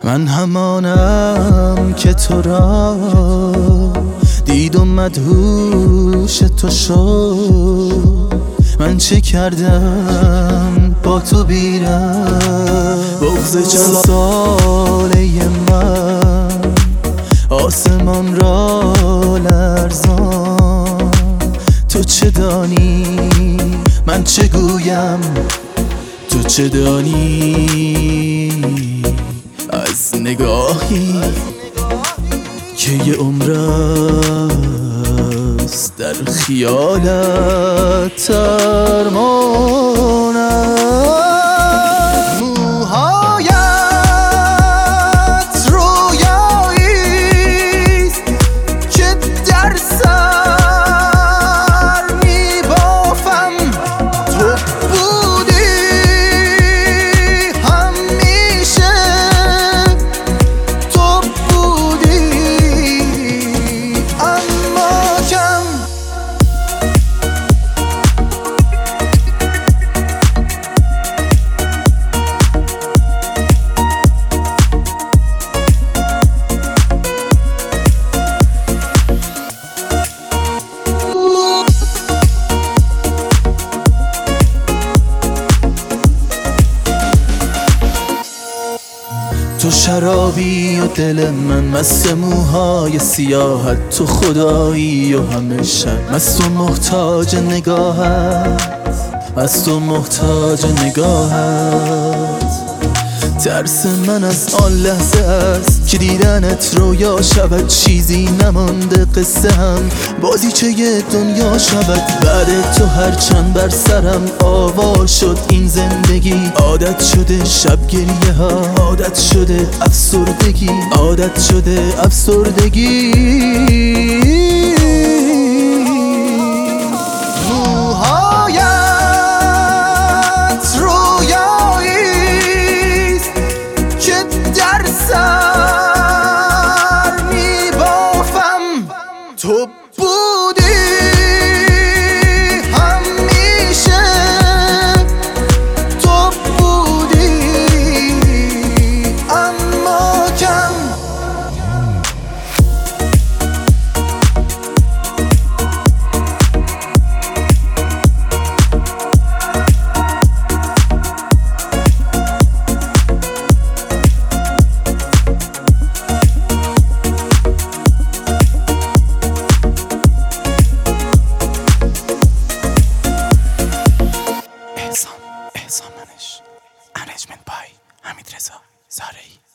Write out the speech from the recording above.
من همانم که تو را دید و مدهوش تو شد. من چه کردم با تو بیرم؟ بغض چند ساله من آسمان را لرزان. تو چه دانی من چه گویم؟ تو چه دانی از نگاهی که یه عمر است در خیالت ترمانم؟ تو شرابی و دل من مست موهای سیاحت. تو خدایی و همه شب مست و محتاج نگاهت، مست و محتاج نگاهت. ترس من از آن لحظه است که دیدنت رویا شود. چیزی نمانده قصه هم بازیچه دنیا شود. بعد تو هرچند بر سرم آوا شد این زندگی. عادت شده شب گریه ها، عادت شده افسردگی، عادت شده افسردگی. تو بودی همیشه، تو بودی اما کم. احسان منش. Management by حمید رضا زارعی.